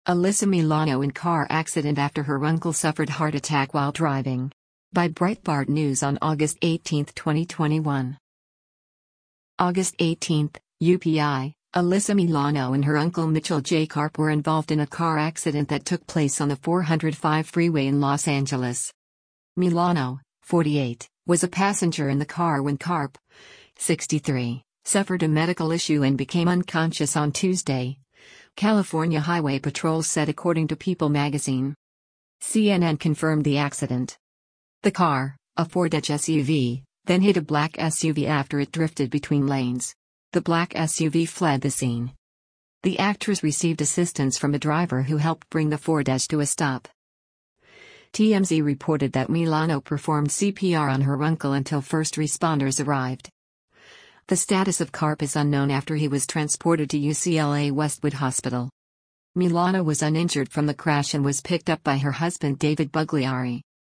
Alyssa Milano in car accident after her uncle suffered heart attack while driving. By Breitbart News on August 18, 2021. August 18, UPI, Alyssa Milano and her uncle Mitchell J. Karp were involved in a car accident that took place on the 405 freeway in Los Angeles. Milano, 48, was a passenger in the car when Karp, 63, suffered a medical issue and became unconscious on Tuesday, California Highway Patrol said according to People magazine. CNN confirmed the accident. The car, a Ford Edge SUV, then hit a black SUV after it drifted between lanes. The black SUV fled the scene. The actress received assistance from a driver who helped bring the Ford Edge to a stop. TMZ reported that Milano performed CPR on her uncle until first responders arrived. The status of Karp is unknown after he was transported to UCLA Westwood Hospital. Milano was uninjured from the crash and was picked up by her husband David Bugliari.